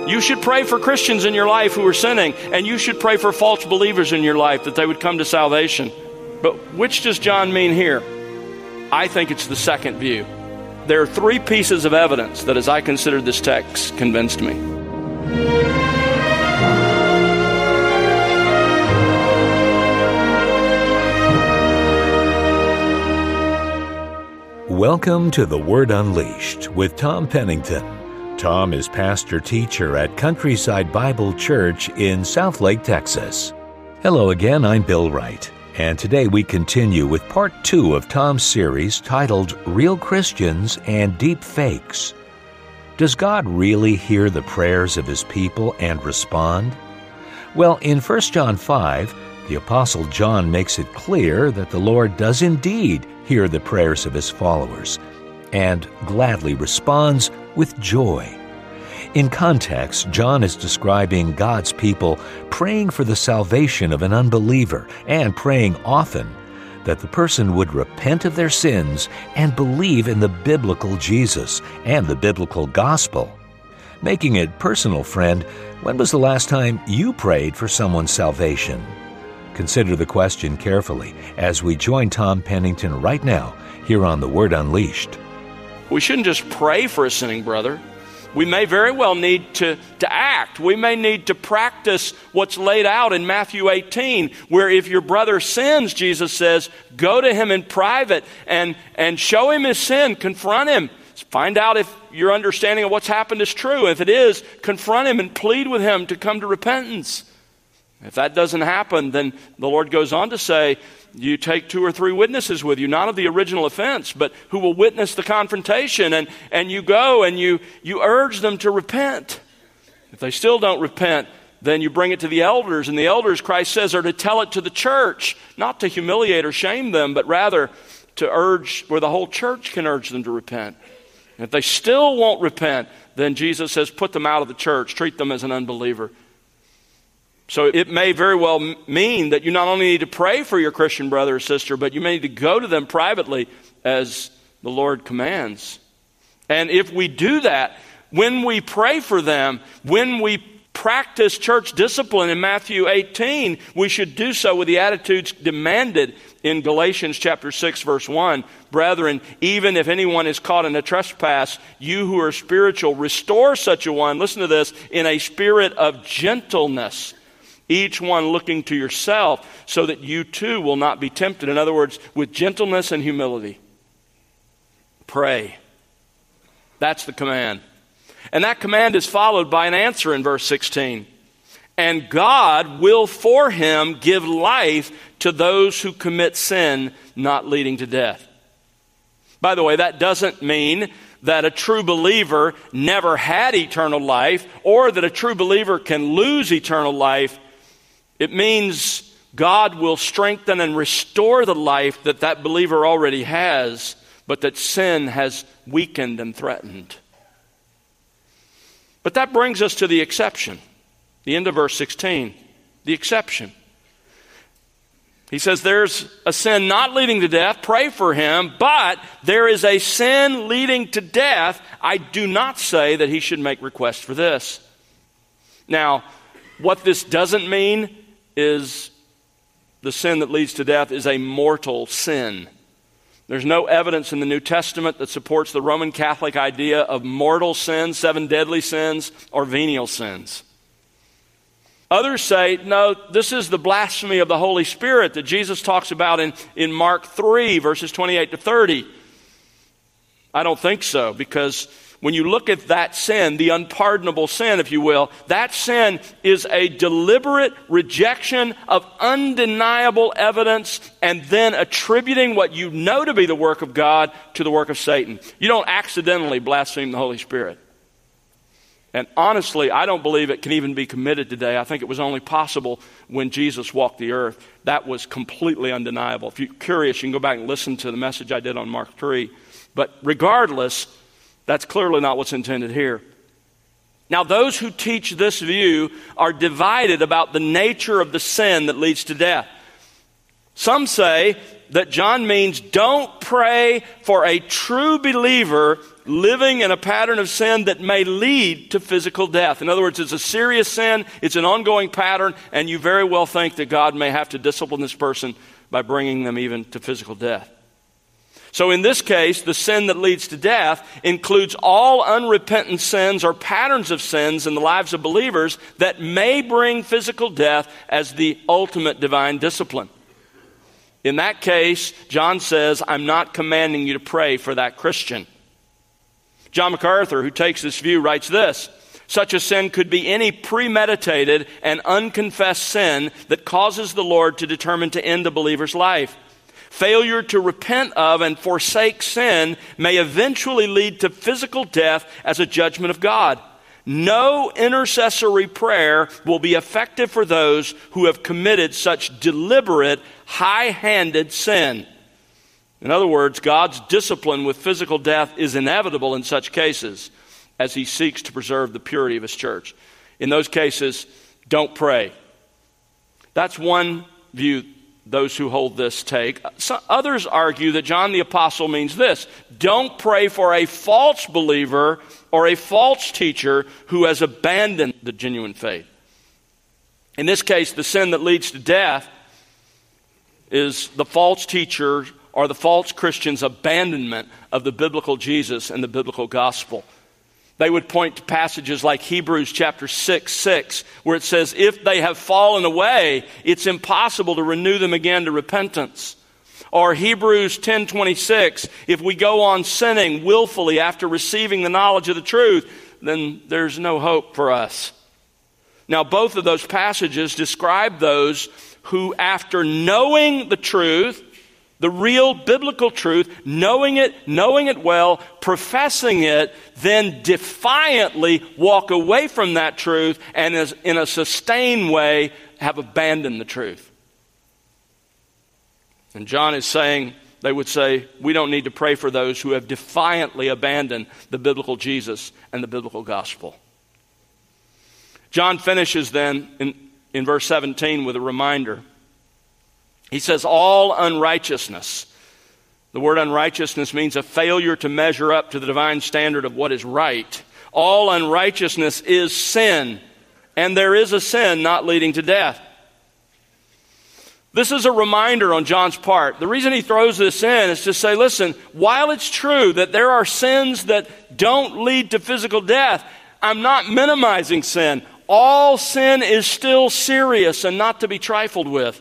You should pray for Christians in your life who are sinning, and you should pray for false believers in your life that they would come to salvation. But which does John mean here? I think it's the second view. There are three pieces of evidence that, as I considered this text, convinced me. Welcome to The Word Unleashed with Tom Pennington. Tom is pastor-teacher at Countryside Bible Church in Southlake, Texas. Hello again, I'm Bill Wright, and today we continue with part 2 of Tom's series titled Real Christians and Deep Fakes. Does God really hear the prayers of His people and respond? Well, in 1 John 5, the Apostle John makes it clear that the Lord does indeed hear the prayers of His followers and gladly responds with joy. In context, John is describing God's people praying for the salvation of an unbeliever and praying often that the person would repent of their sins and believe in the biblical Jesus and the biblical gospel. Making it personal, friend, when was the last time you prayed for someone's salvation? Consider the question carefully as we join Tom Pennington right now here on The Word Unleashed. We shouldn't just pray for a sinning brother. We may very well need to act. We may need to practice what's laid out in Matthew 18, where if your brother sins, Jesus says, go to him in private and show him his sin, confront him. Find out if your understanding of what's happened is true. If it is, confront him and plead with him to come to repentance. If that doesn't happen, then the Lord goes on to say, you take 2 or 3 witnesses with you, not of the original offense, but who will witness the confrontation, and you go and you urge them to repent. If they still don't repent, then you bring it to the elders, and the elders, Christ says, are to tell it to the church, not to humiliate or shame them, but rather to urge where the whole church can urge them to repent. And if they still won't repent, then Jesus says, put them out of the church, treat them as an unbeliever. So it may very well mean that you not only need to pray for your Christian brother or sister, but you may need to go to them privately as the Lord commands. And if we do that, when we pray for them, when we practice church discipline in Matthew 18, we should do so with the attitudes demanded in Galatians chapter 6, verse 1. Brethren, even if anyone is caught in a trespass, you who are spiritual, restore such a one, listen to this, in a spirit of gentleness, each one looking to yourself, so that you too will not be tempted. In other words, with gentleness and humility. Pray. That's the command. And that command is followed by an answer in verse 16. And God will for him give life to those who commit sin, not leading to death. By the way, that doesn't mean that a true believer never had eternal life, or that a true believer can lose eternal life. It means God will strengthen and restore the life that believer already has, but that sin has weakened and threatened. But that brings us to the exception. The end of verse 16. The exception. He says there's a sin not leading to death, pray for him, but there is a sin leading to death. I do not say that he should make request for this. Now, what this doesn't mean is the sin that leads to death is a mortal sin. There's no evidence in the New Testament that supports the Roman Catholic idea of mortal sins, 7 deadly sins, or venial sins. Others say, no, this is the blasphemy of the Holy Spirit that Jesus talks about in Mark 3, verses 28 to 30. I don't think so, because when you look at that sin, the unpardonable sin, if you will, that sin is a deliberate rejection of undeniable evidence and then attributing what you know to be the work of God to the work of Satan. You don't accidentally blaspheme the Holy Spirit. And honestly, I don't believe it can even be committed today. I think it was only possible when Jesus walked the earth. That was completely undeniable. If you're curious, you can go back and listen to the message I did on Mark 3. But regardless, that's clearly not what's intended here. Now, those who teach this view are divided about the nature of the sin that leads to death. Some say that John means don't pray for a true believer living in a pattern of sin that may lead to physical death. In other words, it's a serious sin, it's an ongoing pattern, and you very well think that God may have to discipline this person by bringing them even to physical death. So in this case, the sin that leads to death includes all unrepentant sins or patterns of sins in the lives of believers that may bring physical death as the ultimate divine discipline. In that case, John says, I'm not commanding you to pray for that Christian. John MacArthur, who takes this view, writes this: such a sin could be any premeditated and unconfessed sin that causes the Lord to determine to end a believer's life. Failure to repent of and forsake sin may eventually lead to physical death as a judgment of God. No intercessory prayer will be effective for those who have committed such deliberate, high-handed sin. In other words, God's discipline with physical death is inevitable in such cases as he seeks to preserve the purity of his church. In those cases, don't pray. That's one view those who hold this take. Others argue that John the Apostle means this: don't pray for a false believer or a false teacher who has abandoned the genuine faith. In this case, the sin that leads to death is the false teacher or the false Christian's abandonment of the biblical Jesus and the biblical gospel. They would point to passages like Hebrews chapter 6, where it says, if they have fallen away, it's impossible to renew them again to repentance. Or Hebrews 10:26, if we go on sinning willfully after receiving the knowledge of the truth, then there's no hope for us. Now, both of those passages describe those who, after knowing the truth, the real biblical truth, knowing it well, professing it, then defiantly walk away from that truth and in a sustained way have abandoned the truth. And John is saying, they would say, we don't need to pray for those who have defiantly abandoned the biblical Jesus and the biblical gospel. John finishes then in verse 17 with a reminder. He says, all unrighteousness. The word unrighteousness means a failure to measure up to the divine standard of what is right. All unrighteousness is sin, and there is a sin not leading to death. This is a reminder on John's part. The reason he throws this in is to say, listen, while it's true that there are sins that don't lead to physical death, I'm not minimizing sin. All sin is still serious and not to be trifled with.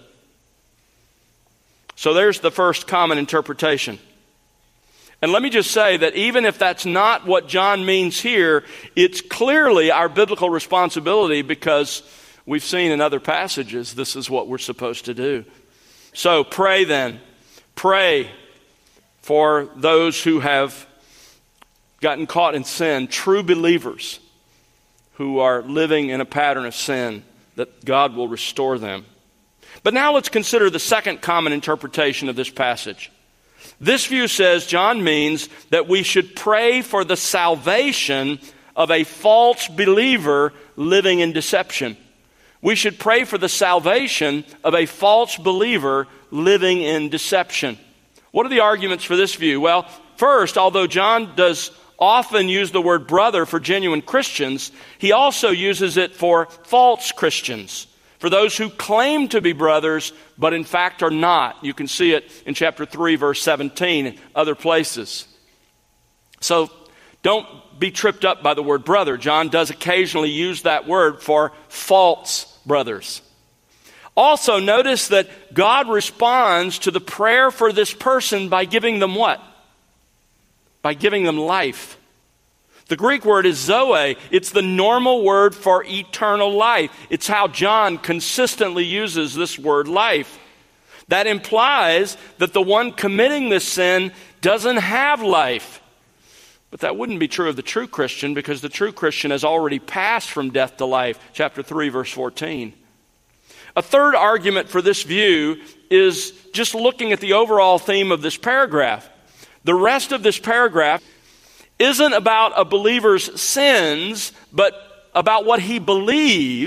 So there's the first common interpretation. And let me just say that even if that's not what John means here, it's clearly our biblical responsibility because we've seen in other passages this is what we're supposed to do. So pray then. Pray for those who have gotten caught in sin, true believers who are living in a pattern of sin, that God will restore them. But now let's consider the second common interpretation of this passage. This view says John means that we should pray for the salvation of a false believer living in deception. We should pray for the salvation of a false believer living in deception. What are the arguments for this view? Well, first, although John does often use the word brother for genuine Christians, he also uses it for false Christians, for those who claim to be brothers, but in fact are not. You can see it in chapter 3, verse 17, and other places. So don't be tripped up by the word brother. John does occasionally use that word for false brothers. Also, notice that God responds to the prayer for this person by giving them what? By giving them life. The Greek word is zoe. It's the normal word for eternal life. It's how John consistently uses this word life. That implies that the one committing this sin doesn't have life. But that wouldn't be true of the true Christian, because the true Christian has already passed from death to life. Chapter 3, verse 14. A third argument for this view is just looking at the overall theme of this paragraph. The rest of this paragraph isn't about a believer's sins, but about what he believes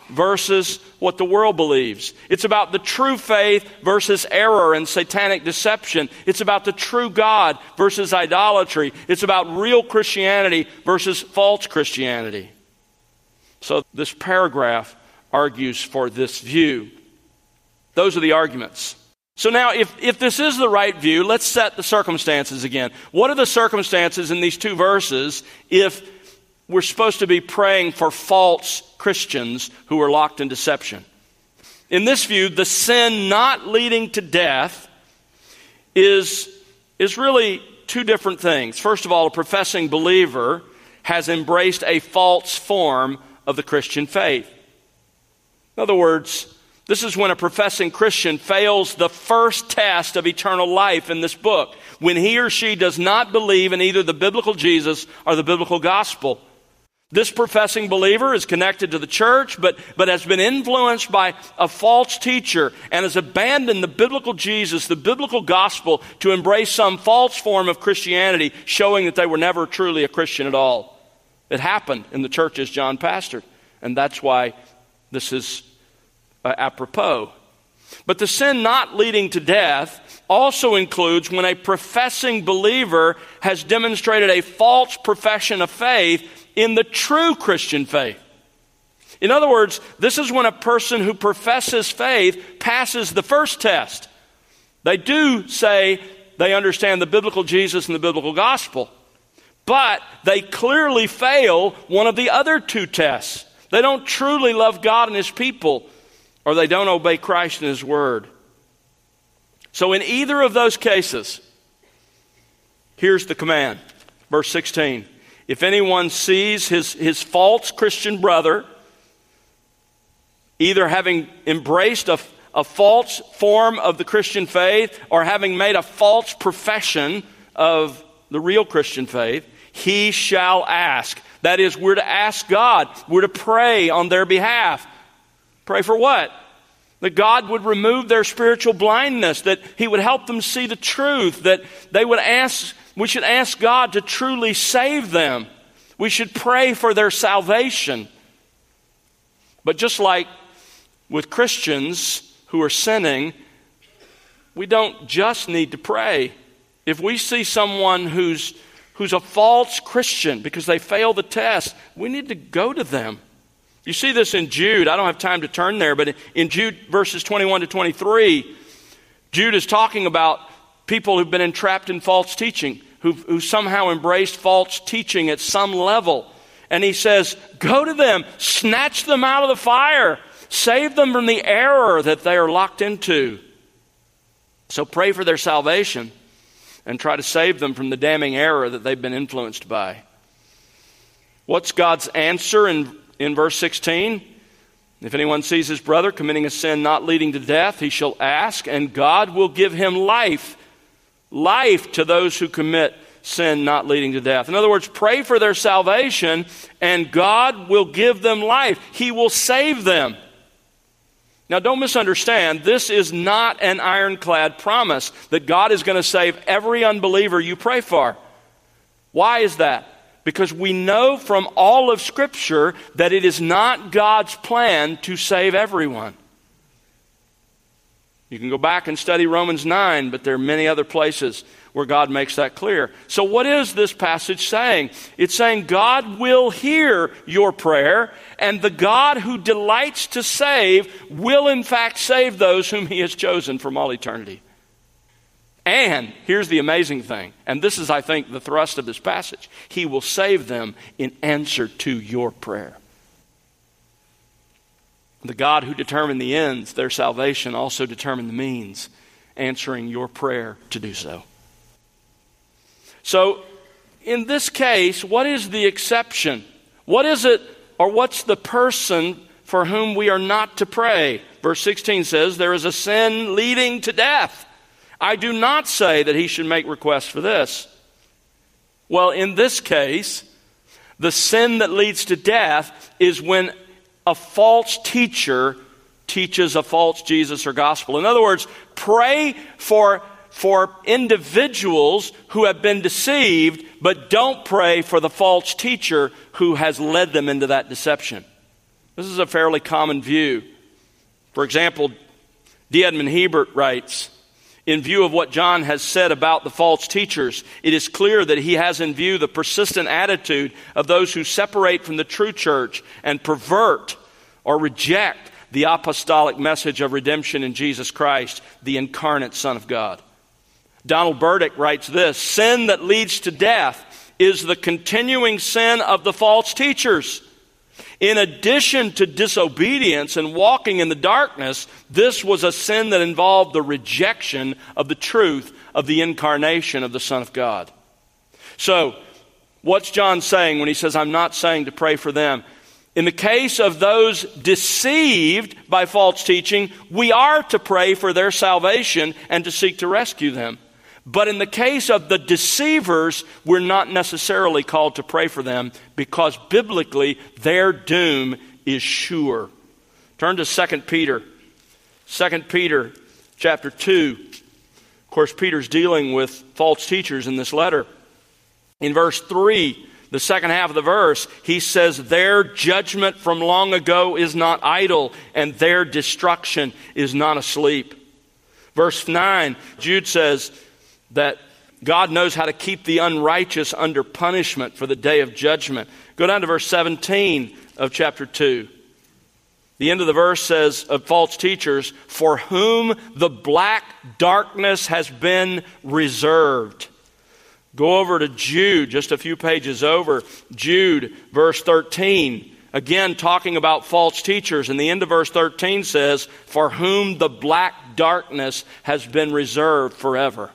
versus what the world believes. It's about the true faith versus error and satanic deception. It's about the true God versus idolatry. It's about real Christianity versus false Christianity. So this paragraph argues for this view. Those are the arguments. So now, if this is the right view, let's set the circumstances again. What are the circumstances in these two verses if we're supposed to be praying for false Christians who are locked in deception? In this view, the sin not leading to death is really two different things. First of all, a professing believer has embraced a false form of the Christian faith. In other words, this is when a professing Christian fails the first test of eternal life in this book, when he or she does not believe in either the biblical Jesus or the biblical gospel. This professing believer is connected to the church, but has been influenced by a false teacher and has abandoned the biblical Jesus, the biblical gospel, to embrace some false form of Christianity, showing that they were never truly a Christian at all. It happened in the churches John pastored, and that's why this is apropos. But the sin not leading to death also includes when a professing believer has demonstrated a false profession of faith in the true Christian faith. In other words, this is when a person who professes faith passes the first test. They do say they understand the biblical Jesus and the biblical gospel, but they clearly fail one of the other two tests. They don't truly love God and His people, or they don't obey Christ and His word. So in either of those cases, here's the command. Verse 16. If anyone sees his false Christian brother either having embraced a false form of the Christian faith or having made a false profession of the real Christian faith, he shall ask. That is, we're to ask God. We're to pray on their behalf. Pray for what? That God would remove their spiritual blindness, that He would help them see the truth, that we should ask God to truly save them. We should pray for their salvation. But just like with Christians who are sinning, we don't just need to pray. If we see someone who's a false Christian because they fail the test, we need to go to them. You see this in Jude. I don't have time to turn there, but in Jude verses 21 to 23, Jude is talking about people who've been entrapped in false teaching, who somehow embraced false teaching at some level. And he says, go to them, snatch them out of the fire, save them from the error that they are locked into. So pray for their salvation and try to save them from the damning error that they've been influenced by. What's God's answer in verse 16? If anyone sees his brother committing a sin not leading to death, he shall ask, and God will give him life. Life to those who commit sin not leading to death. In other words, pray for their salvation, and God will give them life. He will save them. Now, don't misunderstand. This is not an ironclad promise that God is going to save every unbeliever you pray for. Why is that? Because we know from all of Scripture that it is not God's plan to save everyone. You can go back and study Romans 9, but there are many other places where God makes that clear. So what is this passage saying? It's saying God will hear your prayer, and the God who delights to save will in fact save those whom He has chosen from all eternity. And here's the amazing thing, and this is, I think, the thrust of this passage. He will save them in answer to your prayer. The God who determined the ends, their salvation, also determined the means, answering your prayer to do so. So, in this case, what is the exception? What is it, or what's the person for whom we are not to pray? Verse 16 says, there is a sin leading to death. I do not say that he should make requests for this. Well, in this case, the sin that leads to death is when a false teacher teaches a false Jesus or gospel. In other words, pray for individuals who have been deceived, but don't pray for the false teacher who has led them into that deception. This is a fairly common view. For example, D. Edmond Hebert writes, in view of what John has said about the false teachers, it is clear that he has in view the persistent attitude of those who separate from the true church and pervert or reject the apostolic message of redemption in Jesus Christ, the incarnate Son of God. Donald Burdick writes this, sin that leads to death is the continuing sin of the false teachers. In addition to disobedience and walking in the darkness, this was a sin that involved the rejection of the truth of the incarnation of the Son of God. So, what's John saying when he says, I'm not saying to pray for them? In the case of those deceived by false teaching, we are to pray for their salvation and to seek to rescue them. But in the case of the deceivers, we're not necessarily called to pray for them because biblically their doom is sure. Turn to 2 Peter. 2 Peter chapter 2. Of course, Peter's dealing with false teachers in this letter. In verse 3, the second half of the verse, he says, their judgment from long ago is not idle, and their destruction is not asleep. Verse 9, Jude says that God knows how to keep the unrighteous under punishment for the day of judgment. Go down to verse 17 of chapter 2. The end of the verse says of false teachers, for whom the black darkness has been reserved. Go over to Jude, just a few pages over. Jude, verse 13. Again, talking about false teachers. And the end of verse 13 says, for whom the black darkness has been reserved forever.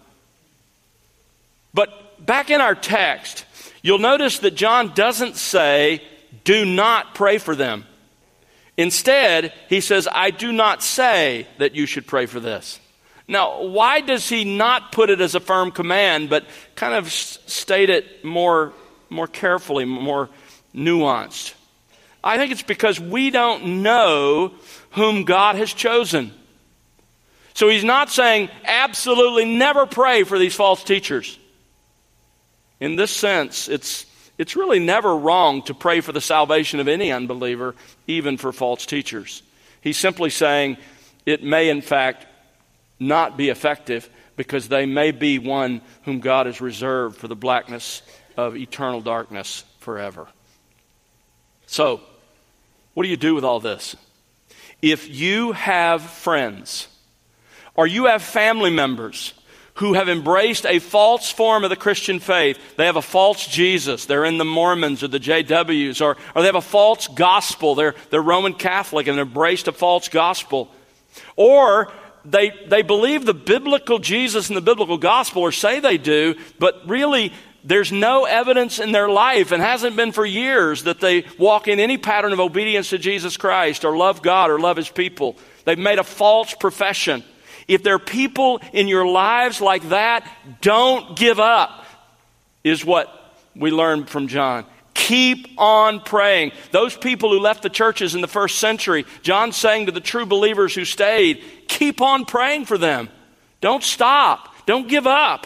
But back in our text, you'll notice that John doesn't say, do not pray for them. Instead, he says, I do not say that you should pray for this. Now, why does he not put it as a firm command, but kind of state it more carefully, more nuanced? I think it's because we don't know whom God has chosen. So he's not saying, absolutely never pray for these false teachers. In this sense, it's really never wrong to pray for the salvation of any unbeliever, even for false teachers. He's simply saying it may in fact not be effective because they may be one whom God has reserved for the blackness of eternal darkness forever. So, what do you do with all this? If you have friends or you have family members who have embraced a false form of the Christian faith. They have a false Jesus. They're in the Mormons or the JWs, or they have a false gospel. They're Roman Catholic and embraced a false gospel. Or they believe the biblical Jesus and the biblical gospel, or say they do, but really there's no evidence in their life, and hasn't been for years, that they walk in any pattern of obedience to Jesus Christ or love God or love His people. They've made a false profession. If there are people in your lives like that, don't give up, is what we learned from John. Keep on praying. Those people who left the churches in the first century, John's saying to the true believers who stayed, keep on praying for them. Don't stop. Don't give up.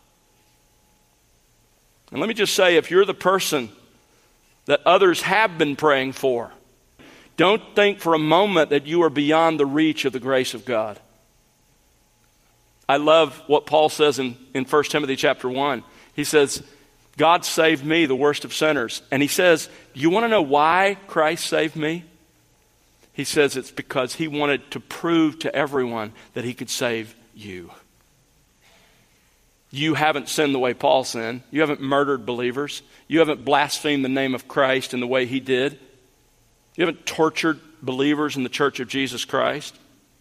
And let me just say, if you're the person that others have been praying for, don't think for a moment that you are beyond the reach of the grace of God. I love what Paul says in 1 Timothy chapter 1. He says, God saved me, the worst of sinners. And he says, you want to know why Christ saved me? He says it's because He wanted to prove to everyone that He could save you. You haven't sinned the way Paul sinned. You haven't murdered believers. You haven't blasphemed the name of Christ in the way he did. You haven't tortured believers in the church of Jesus Christ.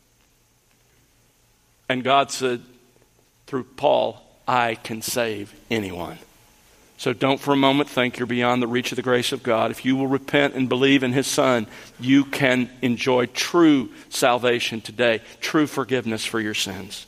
And God said, through Paul, I can save anyone. So don't for a moment think you're beyond the reach of the grace of God. If you will repent and believe in His Son, you can enjoy true salvation today, true forgiveness for your sins.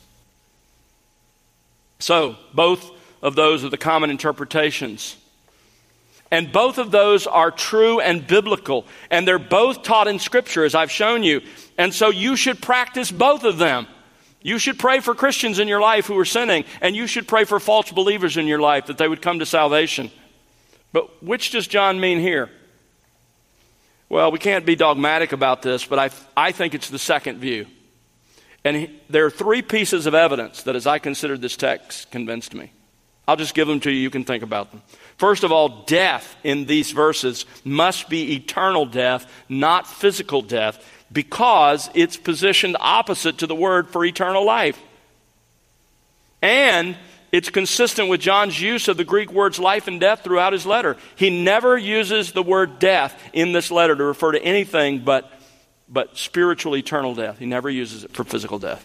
So, both of those are the common interpretations. And both of those are true and biblical. And they're both taught in Scripture, as I've shown you. And so you should practice both of them. You should pray for Christians in your life who are sinning, and you should pray for false believers in your life that they would come to salvation. But which does John mean here? Well, we can't be dogmatic about this, but I think it's the second view. And there are three pieces of evidence that, as I considered this text, convinced me. I'll just give them to you. You can think about them. First of all, death in these verses must be eternal death, not physical death, because it's positioned opposite to the word for eternal life. And it's consistent with John's use of the Greek words life and death throughout his letter. He never uses the word death in this letter to refer to anything but spiritual eternal death. He never uses it for physical death.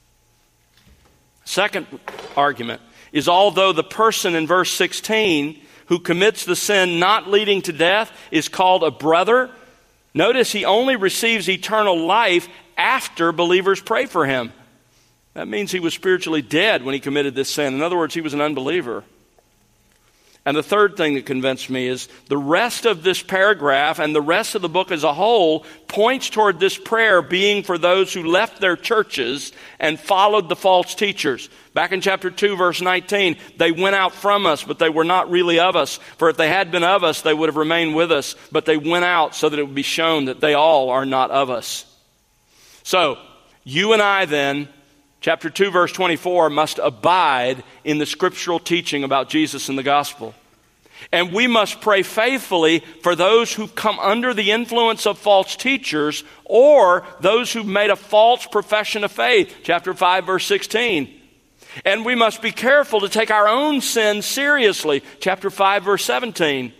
Second argument is, although the person in verse 16 who commits the sin not leading to death is called a brother, notice he only receives eternal life after believers pray for him. That means he was spiritually dead when he committed this sin. In other words, he was an unbeliever. And the third thing that convinced me is the rest of this paragraph and the rest of the book as a whole points toward this prayer being for those who left their churches and followed the false teachers. Back in chapter 2, verse 19, they went out from us, but they were not really of us. For if they had been of us, they would have remained with us. But they went out so that it would be shown that they all are not of us. So, you and I then, chapter 2, verse 24, must abide in the scriptural teaching about Jesus and the gospel. And we must pray faithfully for those who come under the influence of false teachers or those who've made a false profession of faith. Chapter 5, verse 16. And we must be careful to take our own sin seriously. Chapter 5, verse 17.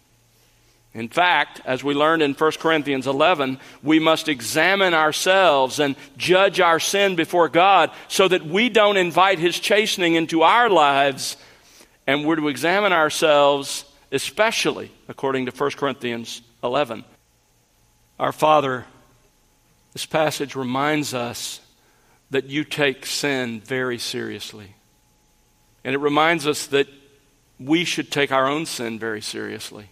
In fact, as we learned in 1 Corinthians 11, we must examine ourselves and judge our sin before God so that we don't invite His chastening into our lives. And we're to examine ourselves, especially according to 1 Corinthians 11. Our Father, this passage reminds us that you take sin very seriously. And it reminds us that we should take our own sin very seriously.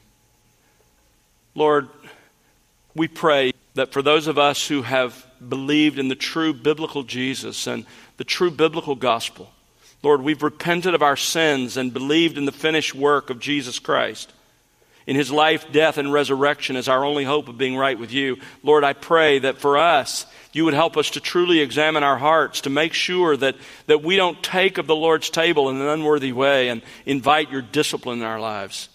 Lord, we pray that for those of us who have believed in the true biblical Jesus and the true biblical gospel, Lord, we've repented of our sins and believed in the finished work of Jesus Christ. In His life, death, and resurrection as our only hope of being right with you. Lord, I pray that for us, you would help us to truly examine our hearts, to make sure that we don't take of the Lord's table in an unworthy way and invite your discipline in our lives.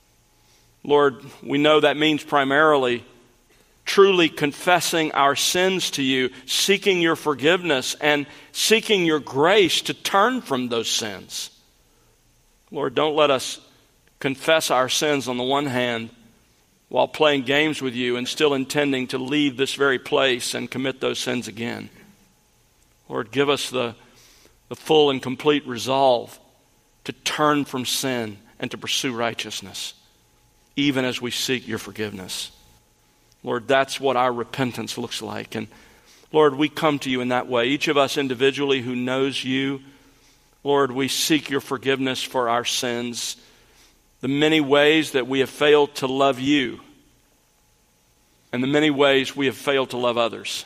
Lord, we know that means primarily truly confessing our sins to you, seeking your forgiveness, and seeking your grace to turn from those sins. Lord, don't let us confess our sins on the one hand while playing games with you and still intending to leave this very place and commit those sins again. Lord, give us the full and complete resolve to turn from sin and to pursue righteousness, even as we seek your forgiveness. Lord, that's what our repentance looks like. And Lord, we come to you in that way. Each of us individually who knows you, Lord, we seek your forgiveness for our sins, the many ways that we have failed to love you, and the many ways we have failed to love others.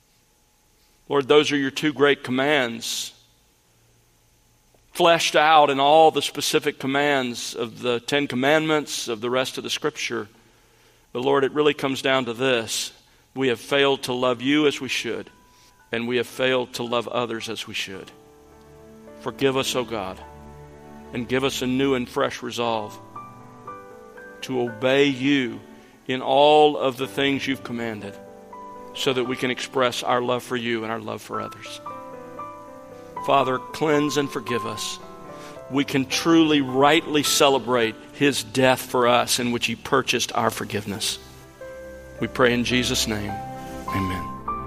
Lord, those are your two great commands, fleshed out in all the specific commands of the 10 Commandments, of the rest of the Scripture. But Lord, it really comes down to this. We have failed to love you as we should, and we have failed to love others as we should. Forgive us, O God, and give us a new and fresh resolve to obey you in all of the things you've commanded so that we can express our love for you and our love for others. Father, cleanse and forgive us. We can truly, rightly celebrate His death for us in which He purchased our forgiveness. We pray in Jesus' name. Amen.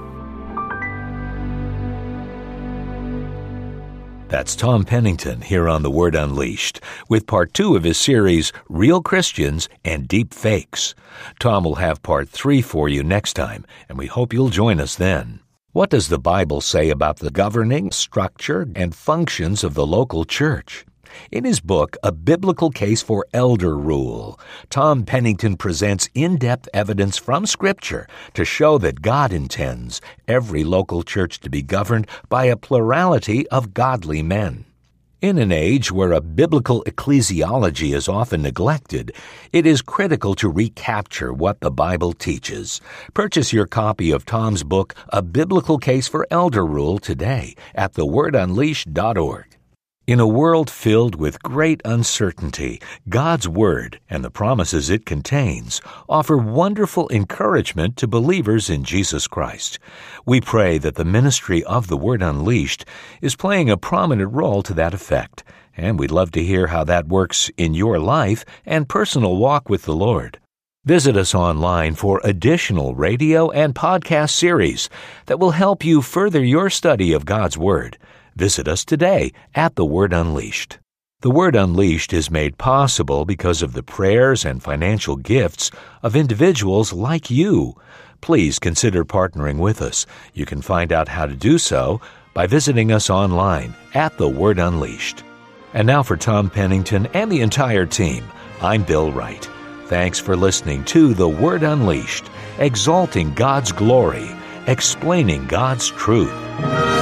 That's Tom Pennington here on The Word Unleashed with part 2 of his series, Real Christians and Deep Fakes. Tom will have part 3 for you next time, and we hope you'll join us then. What does the Bible say about the governing structure and functions of the local church? In his book, A Biblical Case for Elder Rule, Tom Pennington presents in-depth evidence from Scripture to show that God intends every local church to be governed by a plurality of godly men. In an age where a biblical ecclesiology is often neglected, it is critical to recapture what the Bible teaches. Purchase your copy of Tom's book, A Biblical Case for Elder Rule, today at thewordunleashed.org. In a world filled with great uncertainty, God's Word and the promises it contains offer wonderful encouragement to believers in Jesus Christ. We pray that the ministry of The Word Unleashed is playing a prominent role to that effect, and we'd love to hear how that works in your life and personal walk with the Lord. Visit us online for additional radio and podcast series that will help you further your study of God's Word. Visit us today at The Word Unleashed. The Word Unleashed is made possible because of the prayers and financial gifts of individuals like you. Please consider partnering with us. You can find out how to do so by visiting us online at The Word Unleashed. And now for Tom Pennington and the entire team, I'm Bill Wright. Thanks for listening to The Word Unleashed, exalting God's glory, explaining God's truth.